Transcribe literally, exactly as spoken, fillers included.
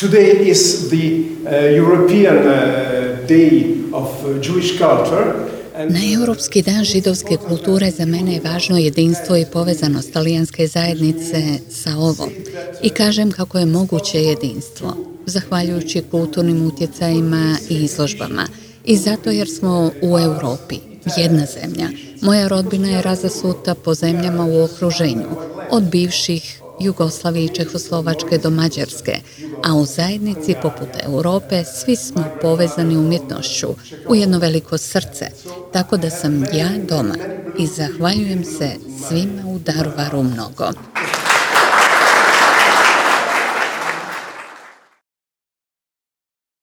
Today is the uh, European uh, Day of Jewish Culture. Na Europski dan židovske kulture za mene je važno jedinstvo i povezanost talijanske zajednice sa ovom. I kažem kako je moguće jedinstvo, zahvaljujući kulturnim utjecajima i izložbama. I zato jer smo u Europi, jedna zemlja. Moja rodbina je razasuta po zemljama u okruženju, od bivših Jugoslavije i Čehoslovačke do Mađarske, a u zajednici poput Europe svi smo povezani umjetnošću u jedno veliko srce, tako da sam ja doma i zahvaljujem se svima u Daruvaru mnogo.